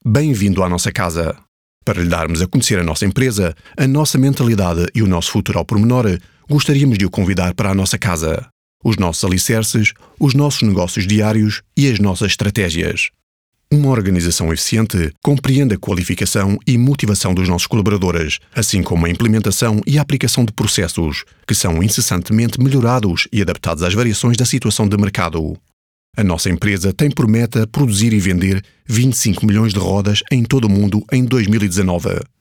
Bem-vindo à nossa casa. Para lhe darmos a conhecer a nossa empresa, a nossa mentalidade e o nosso futuro ao pormenor, gostaríamos de o convidar para a nossa casa. Os nossos alicerces, os nossos negócios diários e as nossas estratégias. Uma organização eficiente compreende a qualificação e motivação dos nossos colaboradores, assim como a implementação e a aplicação de processos, que são incessantemente melhorados e adaptados às variações da situação de mercado. A nossa empresa tem por meta produzir e vender 25 milhões de rodas em todo o mundo em 2019.